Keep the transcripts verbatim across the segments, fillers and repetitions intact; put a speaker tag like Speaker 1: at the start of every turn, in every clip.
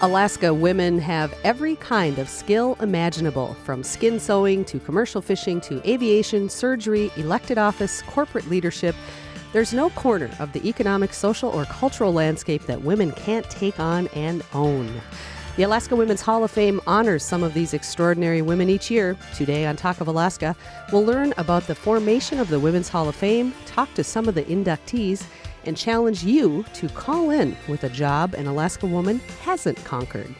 Speaker 1: Alaska women have every kind of skill imaginable, from skin sewing to commercial fishing to aviation, surgery, elected office, corporate leadership. There's no corner of the economic, social, or cultural landscape that women can't take on and own. The Alaska Women's Hall of Fame honors some of these extraordinary women each year. Today on Talk of Alaska, we'll learn about the formation of the Women's Hall of Fame, talk to some of the inductees, and challenge you to call in with a job an Alaska woman hasn't conquered.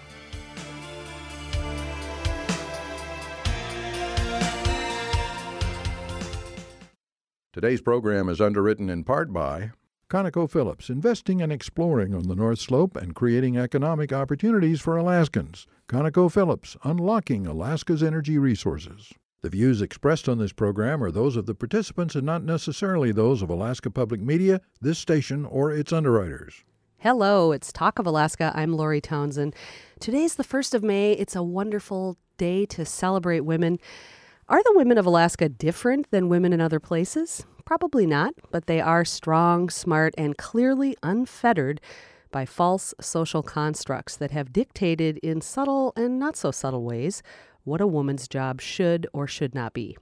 Speaker 2: Today's program is underwritten in part by ConocoPhillips, investing and exploring on the North Slope and creating economic opportunities for Alaskans. ConocoPhillips, unlocking Alaska's energy resources. The views expressed on this program are those of the participants and not necessarily those of Alaska Public Media, this station, or its underwriters.
Speaker 1: Hello, it's Talk of Alaska. I'm Lori Townsend. Today's the first of May. It's a wonderful day to celebrate women. Are the women of Alaska different than women in other places? Probably not, but they are strong, smart, and clearly unfettered by false social constructs that have dictated in subtle and not so subtle ways what a woman's job should or should not be.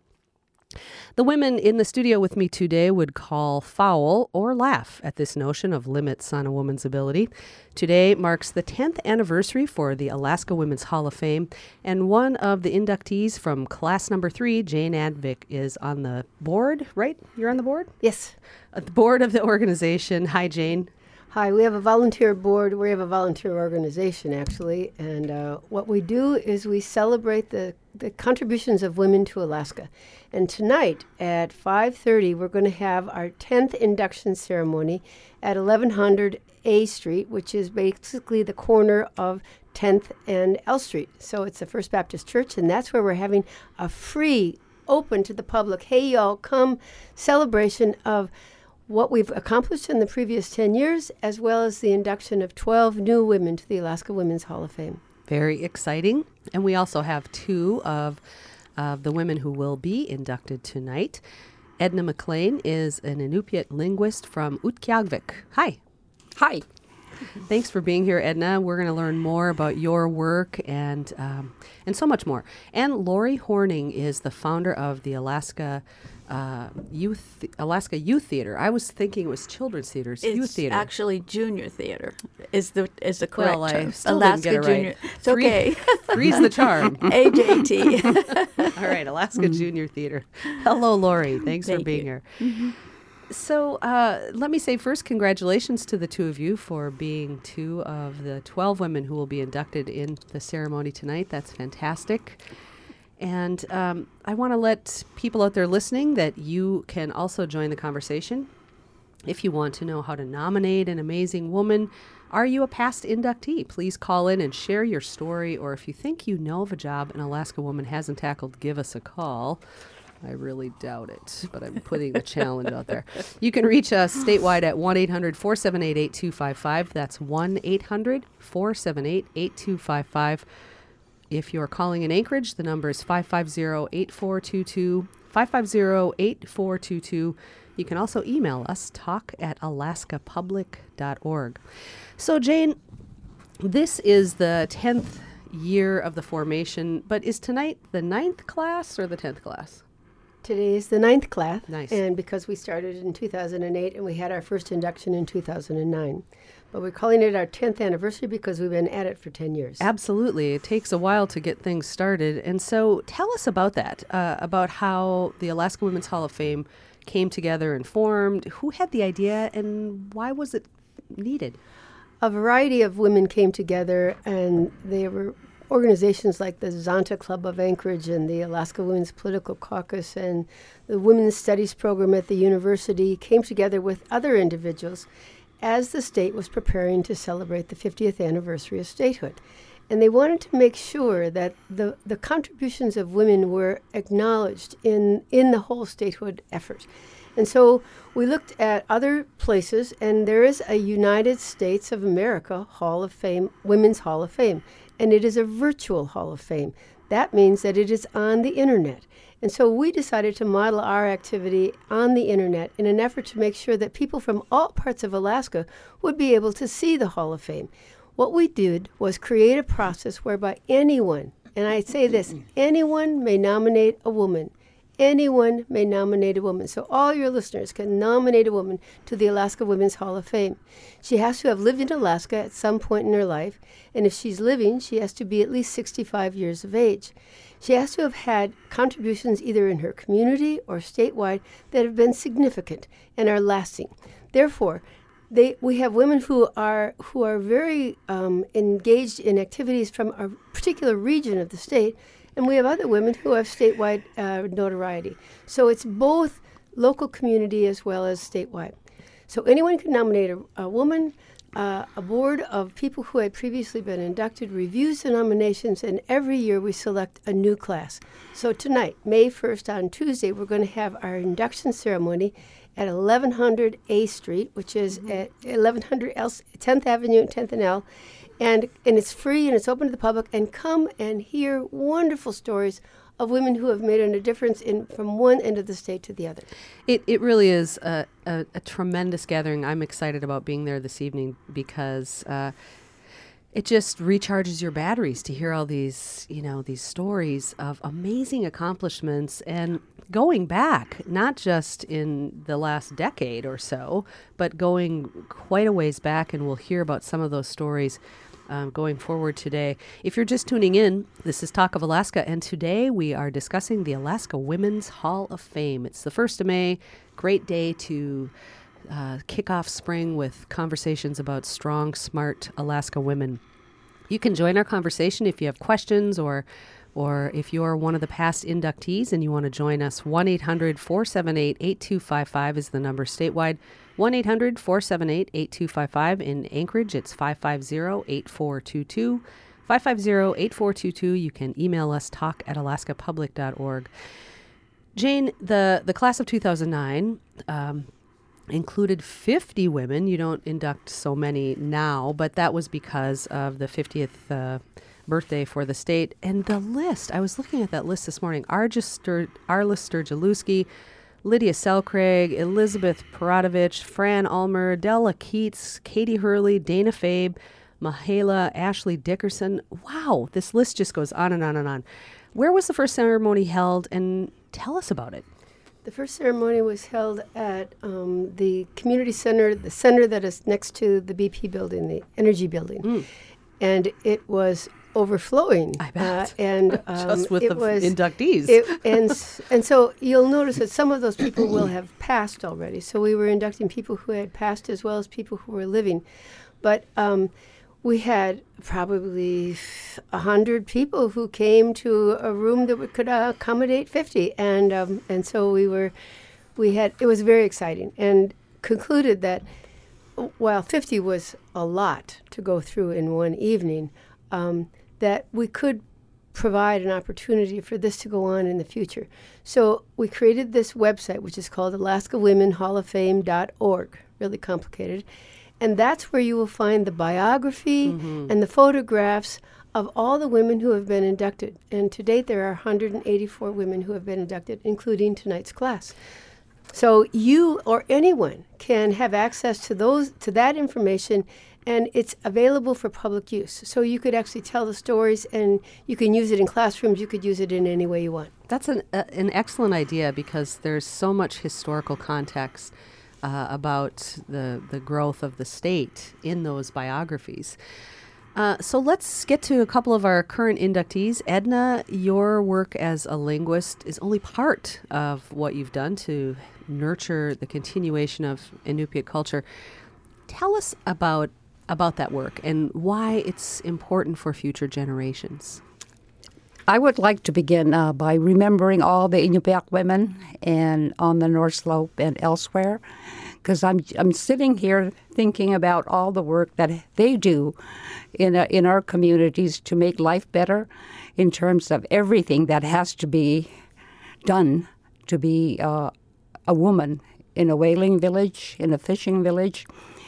Speaker 1: The women in the studio with me today would call foul or laugh at this notion of limits on a woman's ability. Today marks the tenth anniversary for the Alaska Women's Hall of Fame, and one of the inductees from class number three, Jane Advik, is on the board, right? You're on the board?
Speaker 3: Yes.
Speaker 1: At the board of the organization. Hi, Jane.
Speaker 3: Hi, we have a volunteer board. We have a volunteer organization, actually, and uh, what we do is we celebrate the, the contributions of women to Alaska. And tonight at five thirty, we're going to have our tenth induction ceremony at eleven hundred A Street, which is basically the corner of tenth and L Street. So it's the First Baptist Church, and that's where we're having a free, open to the public, hey, y'all, come celebration of what we've accomplished in the previous ten years, as well as the induction of twelve new women to the Alaska Women's Hall of Fame.
Speaker 1: Very exciting. And we also have two of, of the women who will be inducted tonight. Edna McLean is an Inupiat linguist from Utqiagvik. Hi.
Speaker 4: Hi.
Speaker 1: Thanks for being here, Edna. We're going to learn more about your work and um, and so much more. And Lori Horning is the founder of the Alaska uh, Youth Alaska Youth Theater. I was thinking it was children's theaters.
Speaker 4: It's
Speaker 1: Youth Theater.
Speaker 4: Actually junior theater is the is the correct
Speaker 1: well,
Speaker 4: term.
Speaker 1: I still
Speaker 4: Alaska
Speaker 1: didn't get it
Speaker 4: Junior.
Speaker 1: right.
Speaker 4: It's okay.
Speaker 1: Three's the charm.
Speaker 4: A J T.
Speaker 1: All right, Alaska mm. Junior Theater. Hello, Lori. Thanks
Speaker 4: Thank
Speaker 1: for being
Speaker 4: you.
Speaker 1: here.
Speaker 4: Mm-hmm.
Speaker 1: So uh, let me say first, congratulations to the two of you for being two of the twelve women who will be inducted in the ceremony tonight. That's fantastic. And um, I want to let people out there listening that you can also join the conversation. If you want to know how to nominate an amazing woman, are you a past inductee? Please call in and share your story. Or if you think you know of a job an Alaska woman hasn't tackled, give us a call. I really doubt it, but I'm putting the challenge out there. You can reach us statewide at one eight hundred four seven eight eight two five five. That's one eight hundred four seven eight eight two five five. If you're calling in Anchorage, the number is five five zero eight four two two, five five zero eight four two two. You can also email us, talk at alaska public dot org. So, Jane, this is the tenth year of the formation, but is tonight the ninth class or the tenth class?
Speaker 3: Today is the ninth class,
Speaker 1: nice.
Speaker 3: And because we started in two thousand eight and we had our first induction in two thousand nine. But we're calling it our tenth anniversary because we've been at it for ten years.
Speaker 1: Absolutely. It takes a while to get things started. And so tell us about that, uh, about how the Alaska Women's Hall of Fame came together and formed. Who had the idea and why was it needed?
Speaker 3: A variety of women came together, and they were organizations like the Zonta Club of Anchorage and the Alaska Women's Political Caucus and the Women's Studies program at the university came together with other individuals as the state was preparing to celebrate the fiftieth anniversary of statehood. And they wanted to make sure that the, the contributions of women were acknowledged in, in the whole statehood effort. And so we looked at other places, and there is a United States of America Hall of Fame, Women's Hall of Fame, and it is a virtual Hall of Fame. That means that it is on the internet. And so we decided to model our activity on the internet in an effort to make sure that people from all parts of Alaska would be able to see the Hall of Fame. What we did was create a process whereby anyone, and I say this, anyone may nominate a woman. Anyone may nominate a woman. So all your listeners can nominate a woman to the Alaska Women's Hall of Fame. She has to have lived in Alaska at some point in her life, and if she's living, she has to be at least sixty-five years of age. She has to have had contributions either in her community or statewide that have been significant and are lasting. Therefore, They, we have women who are who are very um, engaged in activities from a particular region of the state, and we have other women who have statewide uh, notoriety. So it's both local community as well as statewide. So anyone can nominate a, a woman. Uh, a board of people who had previously been inducted reviews the nominations, and every year we select a new class. So tonight, May first on Tuesday, we're going to have our induction ceremony at eleven hundred A Street, which is mm-hmm. at eleven hundred tenth Avenue and tenth and L. And, and it's free and it's open to the public. And come and hear wonderful stories of women who have made a difference in from one end of the state to the other.
Speaker 1: It it really is a, a, a tremendous gathering. I'm excited about being there this evening because uh, it just recharges your batteries to hear all these, you know, these stories of amazing accomplishments and going back, not just in the last decade or so, but going quite a ways back, and we'll hear about some of those stories um, going forward today. If you're just tuning in, this is Talk of Alaska, and today we are discussing the Alaska Women's Hall of Fame. It's the first of May, great day to uh, kick off spring with conversations about strong, smart Alaska women. You can join our conversation if you have questions or or if you're one of the past inductees and you want to join us. one eight hundred four seven eight eight two five five is the number statewide. one eight hundred four seven eight eight two five five. In Anchorage, it's five five zero eight four two two. five five zero eight four two two. You can email us, talk at alaska public dot org. Jane, the, the class of two thousand nine um, included fifty women. You don't induct so many now, but that was because of the fiftieth uh, birthday for the state. And the list, I was looking at that list this morning. Arja Stur- Arla Sturgeluski, Lydia Selcraig, Elizabeth Peradovich, Fran Ulmer, Della Keats, Katie Hurley, Dana Fabe, Mahala, Ashley Dickerson. Wow, this list just goes on and on and on. Where was the first ceremony held, and tell us about it?
Speaker 3: The first ceremony was held at um, the community center, the center that is next to the B P building, the energy building. Mm. And it was overflowing.
Speaker 1: I bet.
Speaker 3: Uh, and um,
Speaker 1: just with
Speaker 3: it
Speaker 1: the
Speaker 3: was,
Speaker 1: inductees.
Speaker 3: It, and, and so you'll notice that some of those people will have passed already. So we were inducting people who had passed as well as people who were living. But um, we had probably a hundred people who came to a room that could uh, accommodate fifty, and um, and so we were, we had it was very exciting, and concluded that while fifty was a lot to go through in one evening, um, that we could provide an opportunity for this to go on in the future. So we created this website, which is called Alaska Women Hall of Fame dot org. Really complicated. And that's where you will find the biography mm-hmm. and the photographs of all the women who have been inducted. And to date, there are one hundred eighty-four women who have been inducted, including tonight's class. So you or anyone can have access to those to that information, and it's available for public use. So you could actually tell the stories, and you can use it in classrooms. You could use it in any way you want.
Speaker 1: That's an uh, an excellent idea, because there's so much historical context Uh, about the, the growth of the state in those biographies. Uh, so let's get to a couple of our current inductees. Edna, your work as a linguist is only part of what you've done to nurture the continuation of Inupiat culture. Tell us about about that work and why it's important for future generations.
Speaker 5: I would like to begin uh, by remembering all the Inupiaq women and on the North Slope and elsewhere, because I'm I'm sitting here thinking about all the work that they do in uh, in our communities to make life better, in terms of everything that has to be done to be uh, a woman in a whaling village, in a fishing village.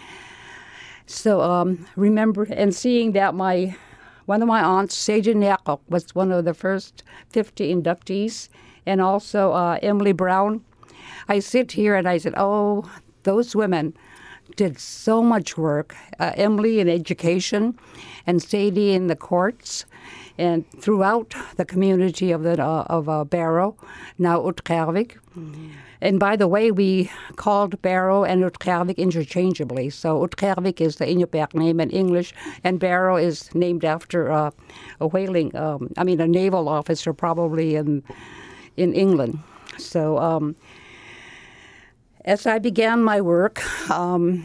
Speaker 5: So um, remember and seeing that my One of my aunts, Sajin Yakok, was one of the first fifty inductees, and also uh, Emily Brown. I sit here and I said, oh, those women did so much work. Uh, Emily in education, and Sadie in the courts, and throughout the community of the uh, of uh, Barrow, now Utrecht. Mm-hmm. And by the way, we called Barrow and Utrecht interchangeably. So Utrecht is the Inupiaq name in English, and Barrow is named after uh, a whaling, um, I mean, a naval officer probably in in England. So um, as I began my work, um,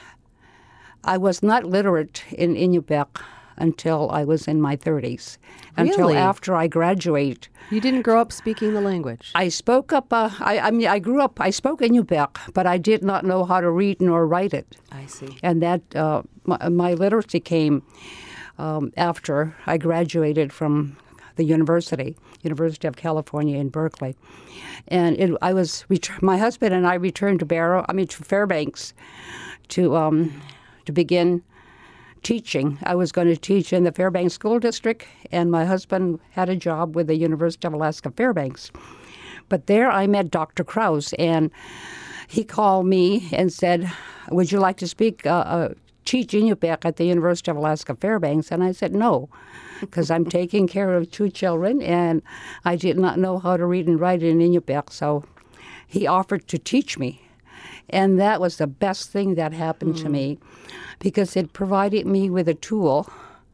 Speaker 5: I was not literate in Inupiaq until I was in my thirties.
Speaker 1: Really?
Speaker 5: Until after I graduate.
Speaker 1: You didn't grow up speaking the language?
Speaker 5: I spoke up, uh, I, I mean, I grew up, I spoke Inupiaq, but I did not know how to read nor write it.
Speaker 1: I see.
Speaker 5: And that, uh, my, my literacy came um, after I graduated from the university, University of California in Berkeley. And it, I was, ret- my husband and I returned to Barrow, I mean to Fairbanks, to um, to begin teaching. I was going to teach in the Fairbanks School District, and my husband had a job with the University of Alaska Fairbanks. But there I met Doctor Krause, and he called me and said, would you like to speak, uh, uh, teach Inupiaq at the University of Alaska Fairbanks? And I said, no, because I'm taking care of two children, and I did not know how to read and write in Inupiaq. So he offered to teach me. And that was the best thing that happened mm. to me, because it provided me with a tool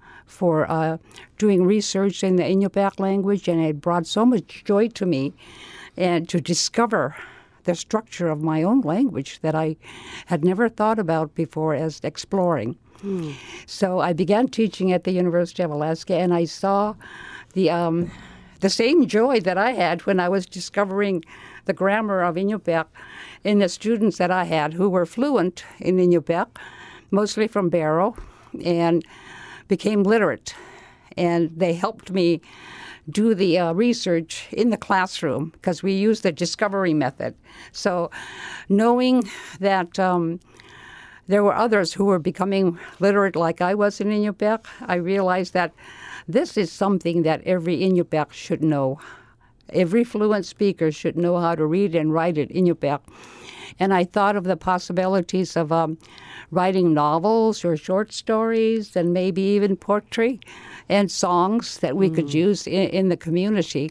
Speaker 5: for uh, doing research in the Inupiaq language, and it brought so much joy to me and to discover the structure of my own language that I had never thought about before as exploring. Mm. So I began teaching at the University of Alaska, and I saw the um, the same joy that I had when I was discovering the grammar of Inupiaq in the students that I had who were fluent in Inupiaq, mostly from Barrow, and became literate. And they helped me do the uh, research in the classroom because we used the discovery method. So knowing that um, there were others who were becoming literate like I was in Inupiaq, I realized that this is something that every Inupiaq should know. Every fluent speaker should know how to read and write it Inupiaq. And I thought of the possibilities of um, writing novels or short stories and maybe even poetry and songs that we mm. could use in, in the community.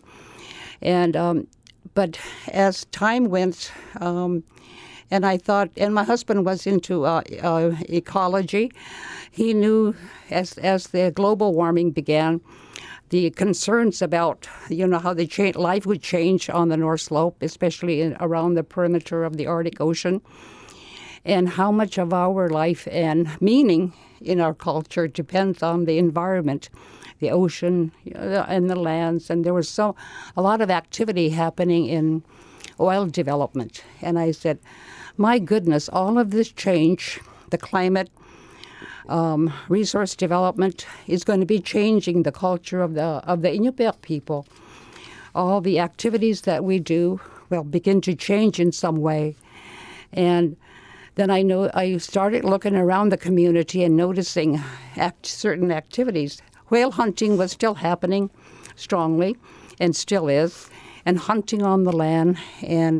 Speaker 5: And um, but as time went, um, and I thought, and my husband was into uh, uh, ecology. He knew as as the global warming began, the concerns about, you know, how the cha- life would change on the North Slope, especially in, around the perimeter of the Arctic Ocean, and how much of our life and meaning in our culture depends on the environment, the ocean and the lands. And there was so a lot of activity happening in oil development. And I said, my goodness, all of this change, the climate, Um, resource development is going to be changing the culture of the of the Inupiaq people. All the activities that we do will begin to change in some way. And then I know I started looking around the community and noticing act, certain activities. Whale hunting was still happening strongly, and still is, and hunting on the land, and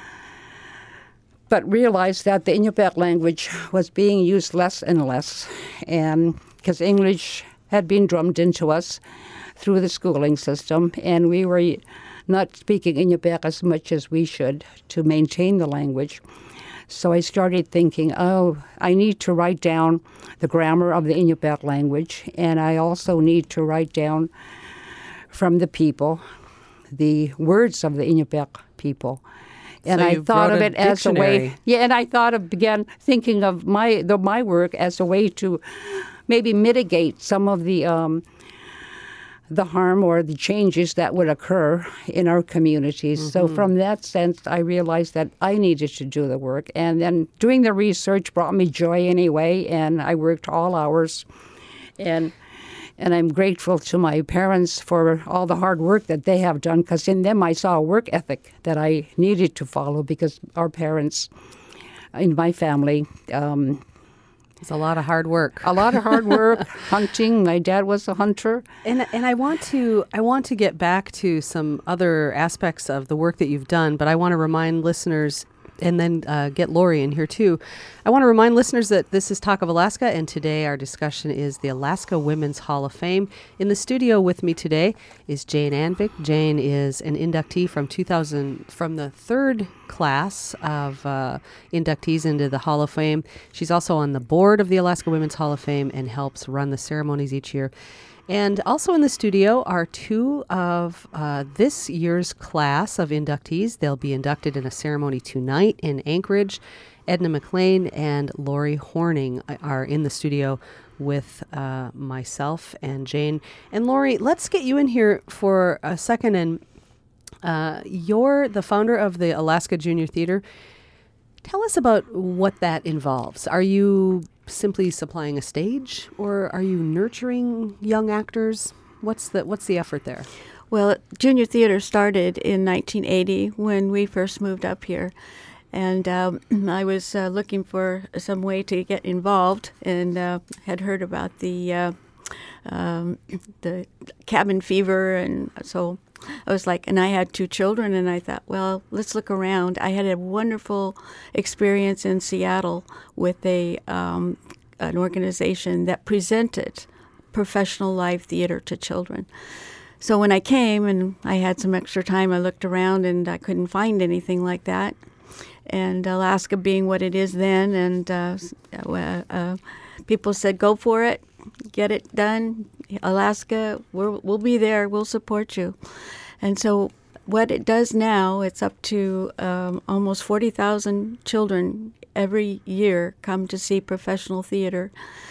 Speaker 5: but realized that the Inupiaq language was being used less and less, and because English had been drummed into us through the schooling system, and we were not speaking Inupiaq as much as we should to maintain the language. So I started thinking, oh, I need to write down the grammar of the Inupiaq language, and I also need to write down from the people the words of the Inupiaq people. And
Speaker 1: so
Speaker 5: I thought of it
Speaker 1: a
Speaker 5: as a way, yeah, and I thought of, began thinking of my the, my work as a way to maybe mitigate some of the um, the harm or the changes that would occur in our communities. Mm-hmm. So from that sense, I realized that I needed to do the work. And then doing the research brought me joy anyway, and I worked all hours. And And I'm grateful to my parents for all the hard work that they have done, because in them I saw a work ethic that I needed to follow, because our parents in my family... Um,
Speaker 1: it's a lot of hard work.
Speaker 5: A lot of hard work, hunting. My dad was a hunter.
Speaker 1: And and I want to I want to get back to some other aspects of the work that you've done, but I want to remind listeners and then uh, get Lori in here too. I want to remind listeners that this is Talk of Alaska, and today our discussion is the Alaska Women's Hall of Fame. In the studio with me today is Jane Anvik. Jane is an inductee from two thousand, from the third class of uh, inductees into the Hall of Fame. She's also on the board of the Alaska Women's Hall of Fame and helps run the ceremonies each year. And also in the studio are two of uh, this year's class of inductees. They'll be inducted in a ceremony tonight in Anchorage. Edna McLean and Lori Horning are in the studio with uh, myself and Jane. And Lori, let's get you in here for a second. And uh, you're the founder of the Alaska Junior Theater. Tell us about what that involves. Are you simply supplying a stage, or are you nurturing young actors? What's the what's the effort there?
Speaker 4: Well, Junior Theater started in nineteen eighty when we first moved up here. And um, I was uh, looking for some way to get involved, and uh, had heard about the uh, um, the cabin fever, and so I was like, and I had two children, and I thought, well, let's look around. I had a wonderful experience in Seattle with a um, an organization that presented professional live theater to children. So when I came and I had some extra time, I looked around and I couldn't find anything like that. And Alaska being what it is then, and uh, uh, uh, people said, go for it, get it done. Alaska, we're, we'll be there, we'll support you. And so what it does now, it's up to um, almost forty thousand children every year come to see professional theater.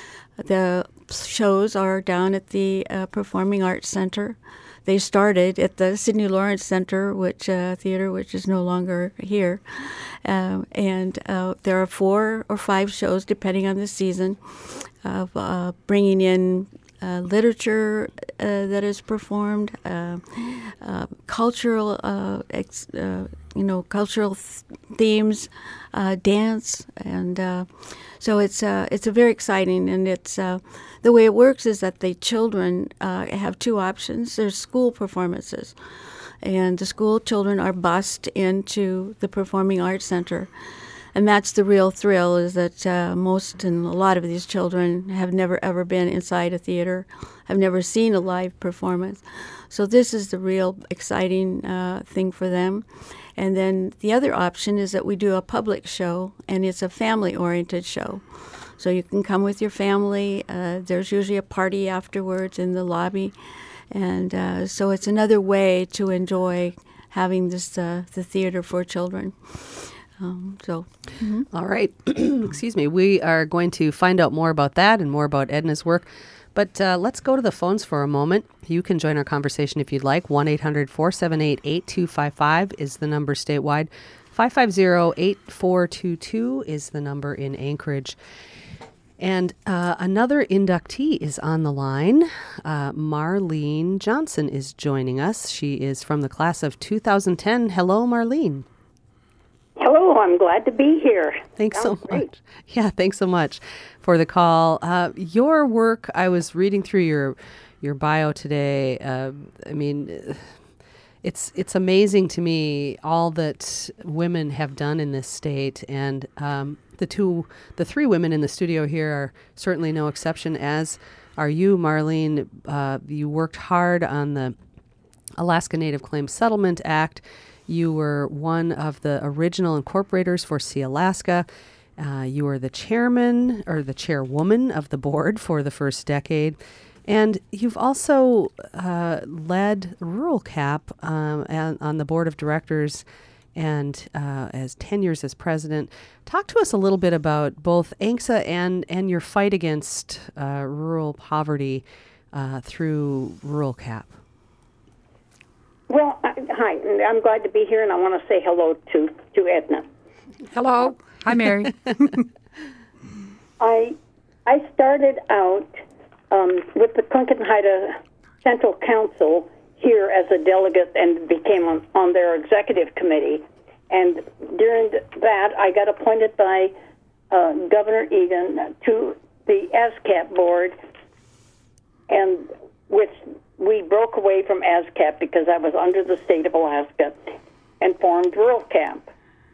Speaker 4: The shows are down at the uh, Performing Arts Center. They started at the Sidney Lawrence Center, which uh, theater, which is no longer here. Um, and uh, there are four or five shows, depending on the season, of uh, bringing in uh, literature uh, that is performed, uh, uh, cultural, uh, ex, uh, you know, cultural th- themes, uh, dance, and uh, so it's uh, it's a very exciting, and it's uh, the way it works is that the children uh, have two options. There's school performances, and the school children are bused into the Performing Arts Center. And that's the real thrill, is that uh, most and a lot of these children have never, ever been inside a theater, have never seen a live performance. So this is the real exciting uh, thing for them. And then the other option is that we do a public show, and it's a family-oriented show. So you can come with your family. Uh, there's usually a party afterwards in the lobby. And uh, so it's another way to enjoy having this uh, the theater for children. Um, so, mm-hmm.
Speaker 1: All right. Excuse me. We are going to find out more about that and more about Edna's work. But uh, let's go to the phones for a moment. You can join our conversation if you'd like. one eight hundred four seven eight eight two five five is the number statewide. five five zero eight four two two is the number in Anchorage. And uh, another inductee is on the line. Uh, Marlene Johnson is joining us. She is from the class of two thousand ten. Hello, Marlene.
Speaker 6: Hello, I'm glad to be here.
Speaker 1: Thanks
Speaker 6: Sounds
Speaker 1: so
Speaker 6: great.
Speaker 1: much. Yeah, thanks so much for the call. Uh, your work, I was reading through your your bio today. Uh, I mean, it's it's amazing to me all that women have done in this state, and um, the two, the three women in the studio here are certainly no exception. As are you, Marlene. Uh, you worked hard on the Alaska Native Claims Settlement Act. You were one of the original incorporators for Sealaska. Uh, you were the chairman or the chairwoman of the board for the first decade. And you've also uh, led Rural Cap um, on, on the board of directors and uh, as ten years as president. Talk to us a little bit about both A N C S A and, and your fight against uh, rural poverty uh, through Rural Cap.
Speaker 6: Well, I, hi, I'm glad to be here, and I want to say hello to, to Edna.
Speaker 5: Hello. Hi, Mary.
Speaker 6: I I started out um, with the Kunkenhaida Central Council here as a delegate and became on, on their executive committee. And during that, I got appointed by uh, Governor Egan to the ASCAP board, and which we broke away from ASCAP because I was under the state of Alaska and formed Rural Cap.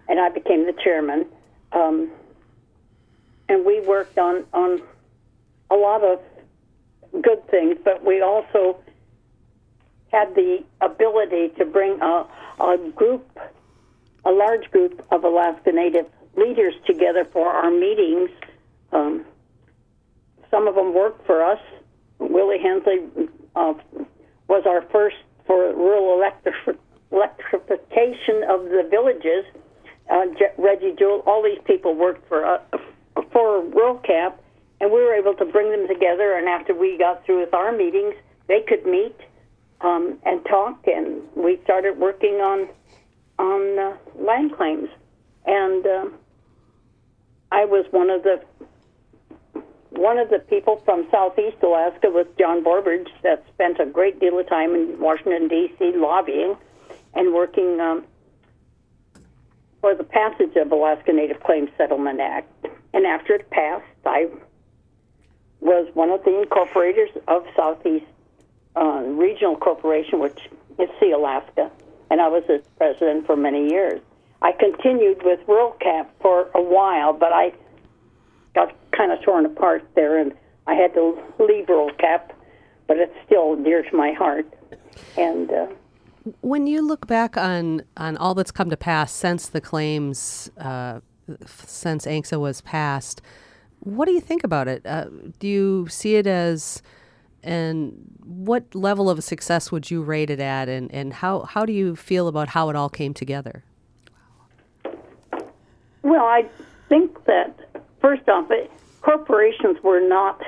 Speaker 6: and I became the chairman. Um, and we worked on, on a lot of good things, but we also had the ability to bring a, a group, a large group of Alaska Native leaders together for our meetings. Um, some of them worked for us. Willie Hensley uh, was our first for rural electric- electrification of the villages. Uh, Je- Reggie Jewell, all these people worked for uh, for Rural Cap, and we were able to bring them together. And after we got through with our meetings, they could meet um, and talk, and we started working on on uh, land claims. And uh, I was one of the one of the people from Southeast Alaska with John Borbridge that spent a great deal of time in Washington, D C lobbying and working um, for the passage of Alaska Native Claims Settlement Act. And after it passed, I was one of the incorporators of Southeast uh, Regional Corporation, which is Sea Alaska, and I was its president for many years. I continued with Rural Cap for a while, but I got kind of torn apart there, and I had to leave Rural Cap, but it's still dear to my heart. And uh,
Speaker 1: when you look back on, on all that's come to pass since the claims, uh, since A N C S A was passed, what do you think about it? Uh, do you see it as, and what level of success would you rate it at, and, and how, how do you feel about how it all came together?
Speaker 6: Well, I think that, first off, it, corporations were not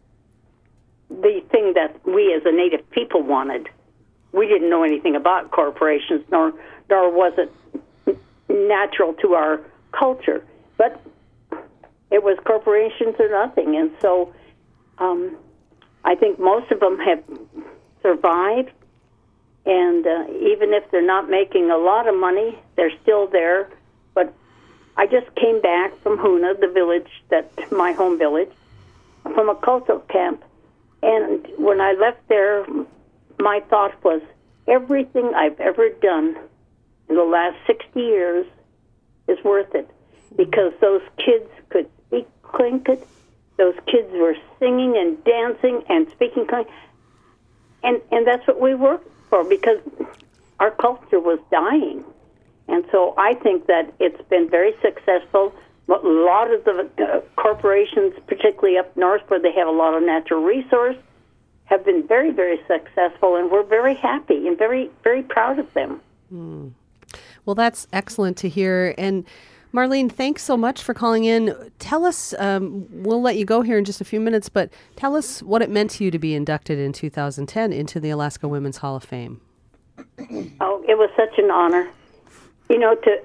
Speaker 6: the thing that we as a Native people wanted. We didn't know anything about corporations, nor nor was it natural to our culture. But it was corporations or nothing, and so um, I think most of them have survived, and uh, even if they're not making a lot of money, they're still there. But I just came back from Hoonah, the village, that my home village, from a cultural camp, and when I left there, my thought was, everything I've ever done in the last sixty years is worth it, because those kids could speak Tlingit, those kids were singing and dancing and speaking Tlingit, and, and that's what we worked for, because our culture was dying. And so I think that it's been very successful. A lot of the uh, corporations, particularly up north where they have a lot of natural resource, have been very, very successful, and we're very happy and very, very proud of them.
Speaker 1: Mm. Well, that's excellent to hear. And Marlene, thanks so much for calling in. Tell us, um, we'll let you go here in just a few minutes, but tell us what it meant to you to be inducted in two thousand ten into the Alaska Women's Hall of Fame.
Speaker 6: Oh, it was such an honor. You know, to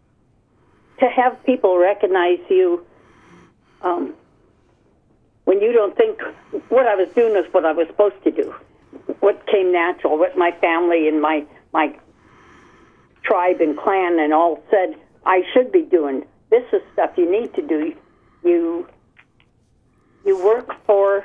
Speaker 6: to have people recognize you um, when you don't think what I was doing was what I was supposed to do, what came natural, what my family and my my tribe and clan and all said I should be doing. This is stuff you need to do. You you work for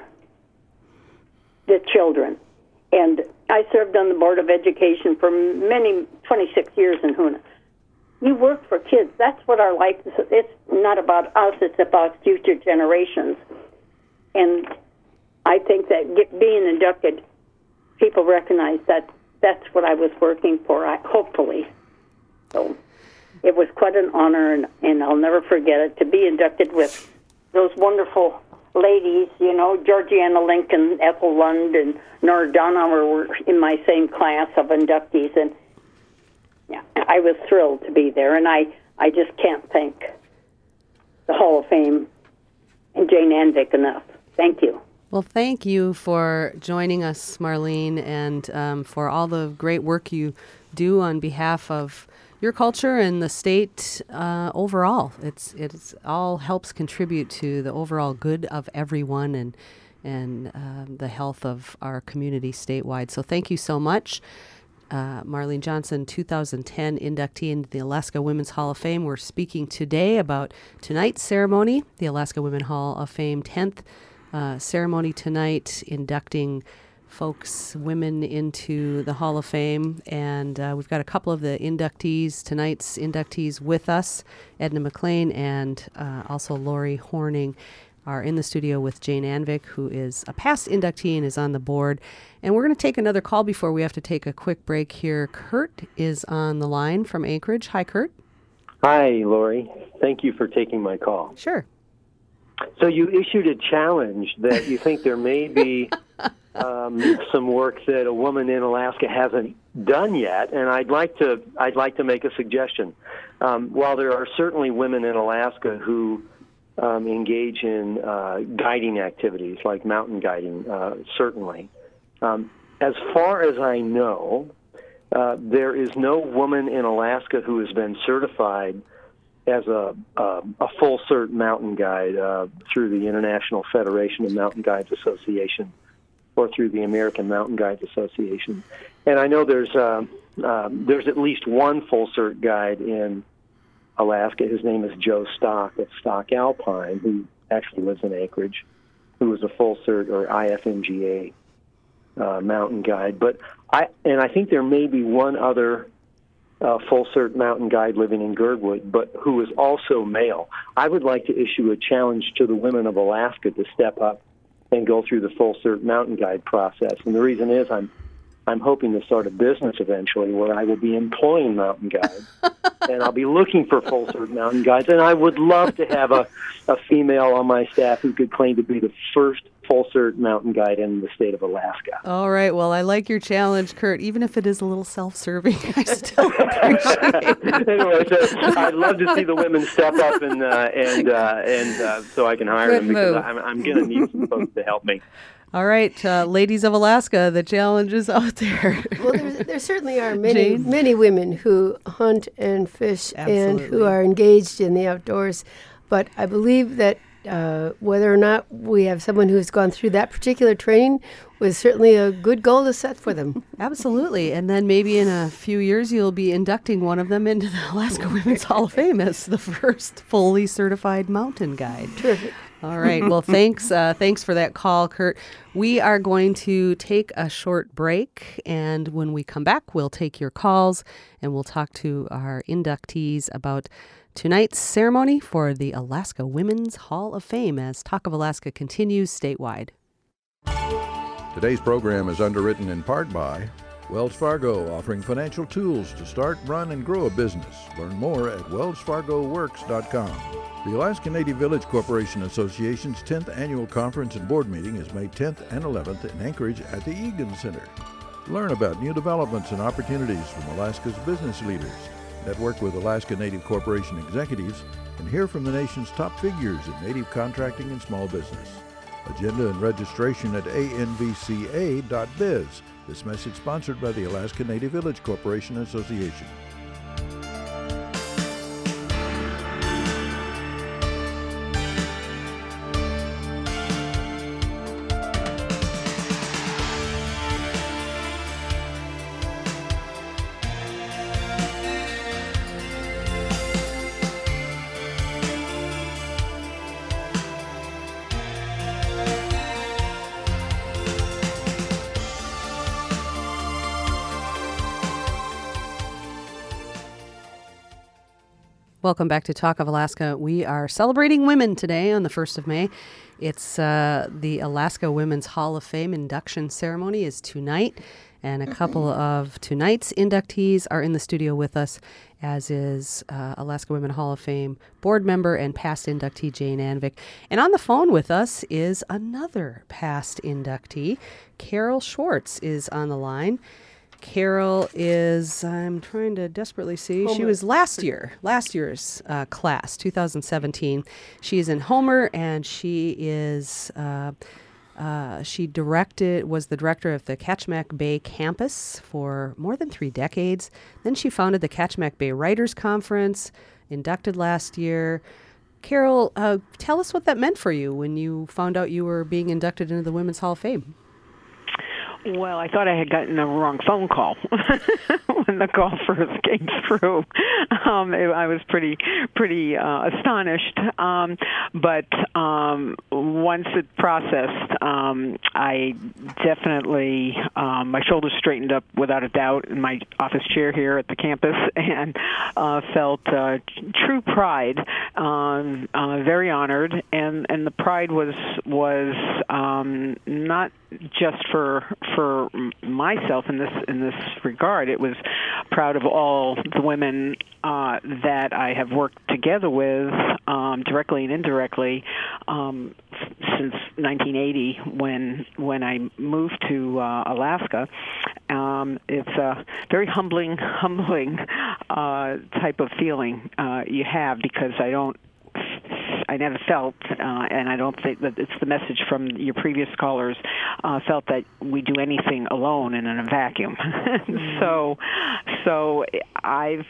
Speaker 6: the children. And I served on the Board of Education for many, twenty-six years in Hoonah. You work for kids. That's what our life is. It's not about us. It's about future generations. And I think that get, being inducted, people recognize that that's what I was working for, I, hopefully. So it was quite an honor, and, and I'll never forget it, to be inducted with those wonderful ladies, you know, Georgiana Lincoln, Ethel Lund, and Nora Donauer were in my same class of inductees, and yeah, I was thrilled to be there, and I, I just can't thank the Hall of Fame and Jane Anvik enough. Thank you.
Speaker 1: Well, thank you for joining us, Marlene, and um, for all the great work you do on behalf of your culture and the state uh, overall. It's it's all helps contribute to the overall good of everyone and and uh, the health of our community statewide. So thank you so much. Uh, Marlene Johnson, two thousand ten inductee into the Alaska Women's Hall of Fame. We're speaking today about tonight's ceremony, the Alaska Women Hall of Fame tenth uh, ceremony tonight, inducting folks, women into the Hall of Fame. And uh, we've got a couple of the inductees, tonight's inductees with us. Edna McLean and uh, also Lori Horning are in the studio with Jane Anvik, who is a past inductee and is on the board. And we're going to take another call before we have to take a quick break here. Kurt is on the line from Anchorage. Hi, Kurt.
Speaker 7: Hi, Lori. Thank you for taking my call.
Speaker 1: Sure.
Speaker 7: So you issued a challenge that you think there may be um, some work that a woman in Alaska hasn't done yet, and I'd like to I'd like to make a suggestion. Um, while there are certainly women in Alaska who um, engage in uh, guiding activities like mountain guiding, uh, certainly, um, as far as I know, uh, there is no woman in Alaska who has been certified as a, a, a full cert mountain guide uh, through the International Federation of Mountain Guides Association or through the American Mountain Guides Association. And I know there's uh, uh, there's at least one full cert guide in Alaska. His name is Joe Stock of Stock Alpine, who actually lives in Anchorage, who is a full cert or I F M G A uh, mountain guide. But I and I think there may be one other Uh, full cert mountain guide living in Girdwood, but who is also male. I would like to issue a challenge to the women of Alaska to step up and go through the full cert mountain guide process. And the reason is I'm I'm hoping to start a business eventually where I will be employing mountain guides, and I'll be looking for full cert mountain guides. And I would love to have a, a female on my staff who could claim to be the first full cert mountain guide in the state of Alaska.
Speaker 1: All right. Well, I like your challenge, Kurt, even if it is a little self-serving. I still appreciate it.
Speaker 7: Anyway, so I'd love to see the women step up and uh, and uh, and uh, so I can hire
Speaker 5: Good
Speaker 7: them because
Speaker 5: move.
Speaker 7: I'm, I'm going to need some folks to help me.
Speaker 1: All right, uh, ladies of Alaska, the challenge is out there.
Speaker 3: Well, there's, there certainly are many,
Speaker 1: Jane?
Speaker 3: many women who hunt and fish and
Speaker 1: Absolutely.
Speaker 3: who are engaged in the outdoors. But I believe that uh, whether or not we have someone who's gone through that particular training was certainly a good goal to set for them.
Speaker 1: Absolutely. And then maybe in a few years, you'll be inducting one of them into the Alaska Women's Hall of Fame as the first fully certified mountain guide.
Speaker 3: Terrific.
Speaker 1: All right. Well, thanks. Uh, thanks for that call, Kurt. We are going to take a short break, and when we come back, we'll take your calls and we'll talk to our inductees about tonight's ceremony for the Alaska Women's Hall of Fame as Talk of Alaska continues statewide.
Speaker 2: Today's program is underwritten in part by Wells Fargo, offering financial tools to start, run, and grow a business. Learn more at wells fargo works dot com. The Alaska Native Village Corporation Association's tenth Annual Conference and Board Meeting is May tenth and eleventh in Anchorage at the Egan Center. Learn about new developments and opportunities from Alaska's business leaders, network with Alaska Native Corporation executives, and hear from the nation's top figures in native contracting and small business. Agenda and registration at A N V C A dot biz. This message sponsored by the Alaska Native Village Corporation Association.
Speaker 1: Welcome back to Talk of Alaska. We are celebrating women today on the first of May. It's uh, the Alaska Women's Hall of Fame induction ceremony is tonight, and a couple of tonight's inductees are in the studio with us, as is uh, Alaska Women Hall of Fame board member and past inductee Jane Anvik. And on the phone with us is another past inductee. Carol Schwartz is on the line. Carol is, I'm trying to desperately see, she was last year, last year's uh, class, two thousand seventeen. She is in Homer, and she is, uh, uh, she directed, was the director of the Kachemak Bay campus for more than three decades. Then she founded the Kachemak Bay Writers Conference, inducted last year. Carol, uh, tell us what that meant for you when you found out you were being inducted into the Women's Hall of Fame.
Speaker 8: Well, I thought I had gotten a wrong phone call when the call first came through. Um, it, I was pretty pretty uh, astonished. Um, but um, once it processed, um, I definitely um, my shoulders straightened up without a doubt in my office chair here at the campus, and uh, felt uh, true pride. Um, uh, very honored, and, and the pride was was um, not just for for myself in this in this regard. It was proud of all the women uh, that I have worked together with, um, directly and indirectly, um, since nineteen eighty, when when I moved to uh, Alaska. Um, it's a very humbling, humbling uh, type of feeling uh, you have, because I don't. I never felt, uh, and I don't think that it's the message from your previous callers, uh, felt that we do anything alone and in a vacuum. Mm-hmm. so, so I've.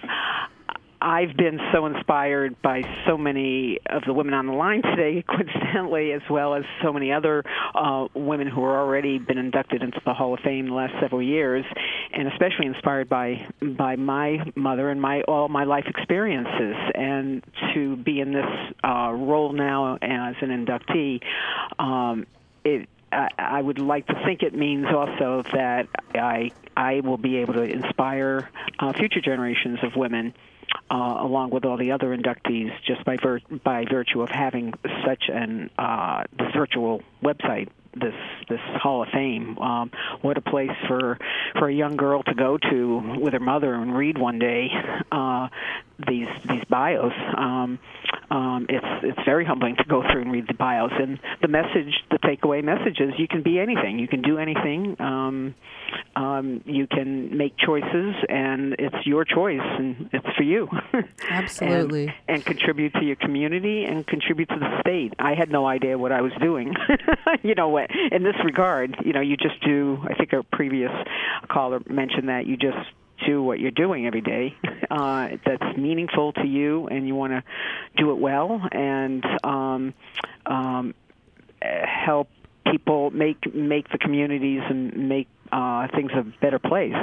Speaker 8: I've been so inspired by so many of the women on the line today, coincidentally, as well as so many other uh, women who are already been inducted into the Hall of Fame the last several years, and especially inspired by by my mother and my all my life experiences. And to be in this uh, role now as an inductee, um, it. I would like to think it means also that I I will be able to inspire uh, future generations of women, uh, along with all the other inductees, just by vir- by virtue of having such an uh, this virtual website, this this Hall of Fame. Um, what a place for for a young girl to go to with her mother and read one day uh, these these bios. Um, um, it's it's very humbling to go through and read the bios, and the message, the takeaway message is you can be anything, you can do anything, um, um, you can make choices, and it's your choice, and it's for you.
Speaker 1: Absolutely.
Speaker 8: and, and contribute to your community and contribute to the state. I had no idea what I was doing. You know what? In this regard, you know, you just do. I think a previous caller mentioned that you just do what you're doing every day uh, that's meaningful to you, and you want to do it well and um, um, help people make make the communities and make uh, things a better place.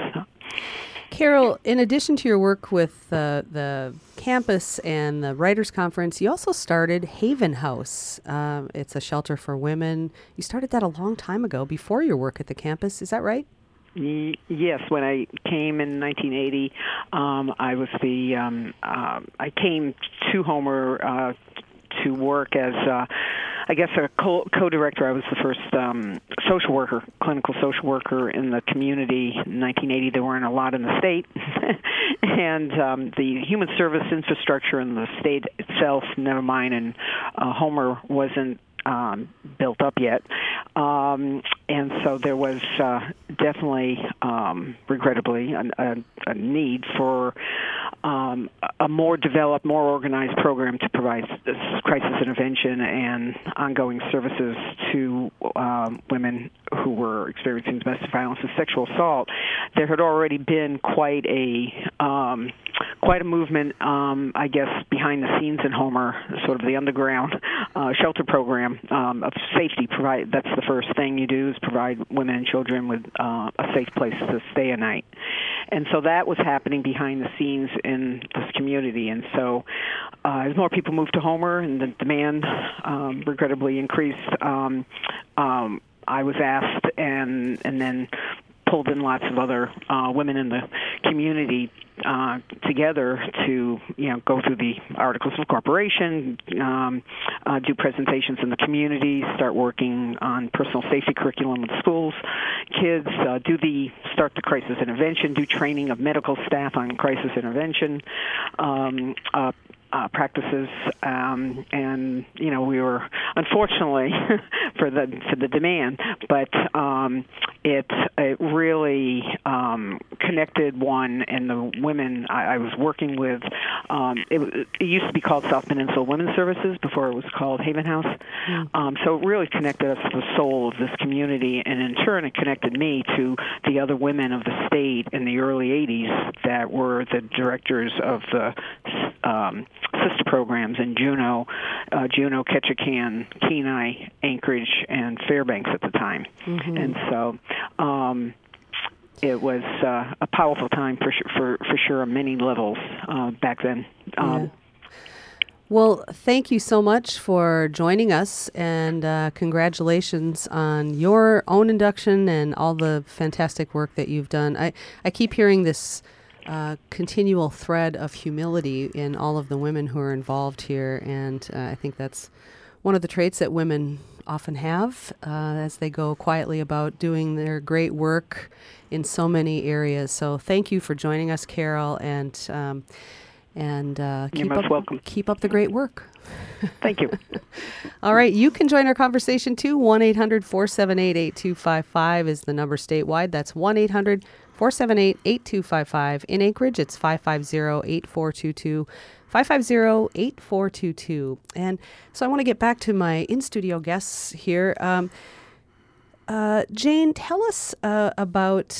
Speaker 1: Carol, in addition to your work with uh, the campus and the Writers' Conference, you also started Haven House. Um, it's a shelter for women. You started that a long time ago, before your work at the campus. Is that right?
Speaker 8: Yes, when I came in nineteen eighty, um, I was the um, uh, I came to Homer uh, to work as uh, I guess a co- co-director. I was the first um, social worker, clinical social worker in the community. In nineteen eighty, there weren't a lot in the state, and um, the human service infrastructure in the state itself, never mind, and uh, Homer wasn't Um, built up yet. Um, and so there was uh, definitely, um, regrettably, a, a, a need for um, a more developed, more organized program to provide crisis intervention and ongoing services to um, women who were experiencing domestic violence and sexual assault. There had already been quite a um, quite a movement, um, I guess, behind the scenes in Homer, sort of the underground uh, shelter program um, of safety. Provide that's the first thing you do, is provide women and children with uh, a safe place to stay a night. And so that was happening behind the scenes in this community. And so uh, as more people moved to Homer and the demand um, regrettably increased, um, um, I was asked and and then pulled in lots of other uh, women in the community uh, together to, you know, go through the articles of incorporation, um, uh, do presentations in the community, start working on personal safety curriculum with schools, kids, uh, do the start the crisis intervention, do training of medical staff on crisis intervention, um, uh, Uh, practices, um, and you know we were unfortunately for the for the demand, but um, it it really um, connected one and the women I, I was working with. Um, it, it used to be called South Peninsula Women's Services before it was called Haven House. Mm. Um, so it really connected us to the soul of this community, and in turn it connected me to the other women of the state in the early eighties that were the directors of the um, sister programs in Juneau, uh, Juneau, Ketchikan, Kenai, Anchorage, and Fairbanks at the time. Mm-hmm. And so um, it was uh, a powerful time for sure, for for sure on many levels uh, back then. Um,
Speaker 1: yeah. Well, thank you so much for joining us, and uh, congratulations on your own induction and all the fantastic work that you've done. I, I keep hearing this uh, continual thread of humility in all of the women who are involved here, and uh, I think that's one of the traits that women often have uh, as they go quietly about doing their great work in so many areas. So thank you for joining us, Carol, and um, And uh, keep
Speaker 8: You're most
Speaker 1: up,
Speaker 8: welcome.
Speaker 1: Keep up the great work.
Speaker 8: Thank you.
Speaker 1: All right, you can join our conversation too. one eight hundred four seven eight eight two five five is the number statewide. That's one eight hundred four seven eight eight two five five. In Anchorage, it's five five zero eight four two two. five five zero eight four two two. And so I want to get back to my in-studio guests here. Um, uh, Jane, tell us uh, about,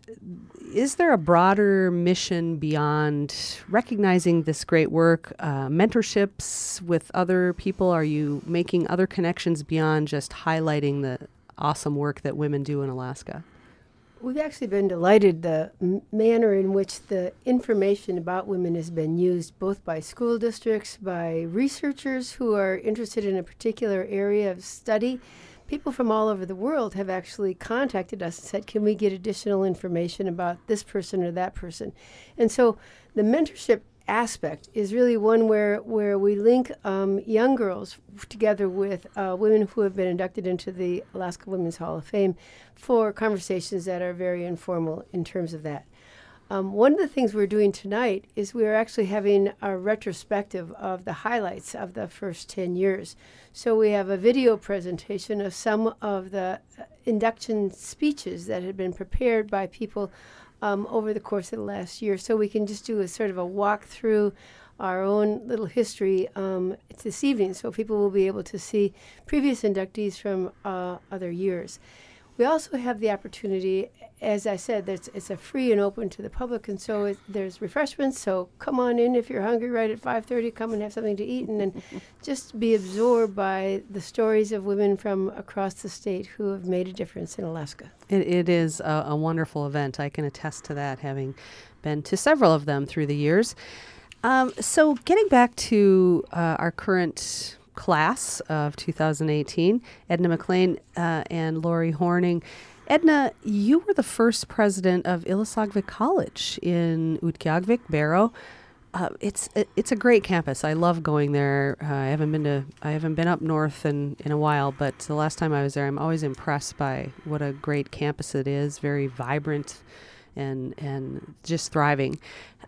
Speaker 1: is there a broader mission beyond recognizing this great work, uh, mentorships with other people? Are you making other connections beyond just highlighting the awesome work that women do in Alaska?
Speaker 3: We've actually been delighted the m- manner in which the information about women has been used both by school districts, by researchers who are interested in a particular area of study. People from all over the world have actually contacted us and said, can we get additional information about this person or that person? And so the mentorship aspect is really one where, where we link um, young girls together with uh, women who have been inducted into the Alaska Women's Hall of Fame for conversations that are very informal in terms of that. Um, one of the things we're doing tonight is we're actually having a retrospective of the highlights of the first ten years. So we have a video presentation of some of the induction speeches that had been prepared by people um, over the course of the last year. So we can just do a sort of a walk through our own little history um, this evening, so people will be able to see previous inductees from uh, other years. We also have the opportunity, as I said, it's, it's a free and open to the public, and so it, there's refreshments, so come on in if you're hungry right at five thirty, come and have something to eat, and then just be absorbed by the stories of women from across the state who have made a difference in Alaska.
Speaker 1: It, it is a, a wonderful event. I can attest to that, having been to several of them through the years. Um, so getting back to uh, our current class of two thousand eighteen, Edna McLean uh, and Lori Horning. Edna, you were the first president of Ilisagvik College in Utqiagvik, Barrow. Uh, it's it, it's a great campus. I love going there. Uh, I haven't been to I haven't been up north in, in a while, but the last time I was there, I'm always impressed by what a great campus it is. Very vibrant and and just thriving.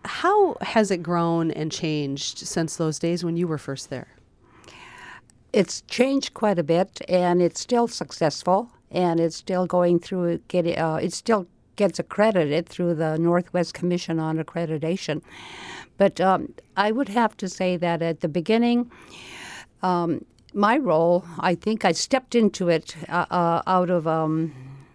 Speaker 1: How has it grown and changed since those days when you were first there?
Speaker 5: It's changed quite a bit, and it's still successful, and it's still going through. Get uh, it still gets accredited through the Northwest Commission on Accreditation. But um, I would have to say that at the beginning, um, my role, I think I stepped into it uh, uh, out of um,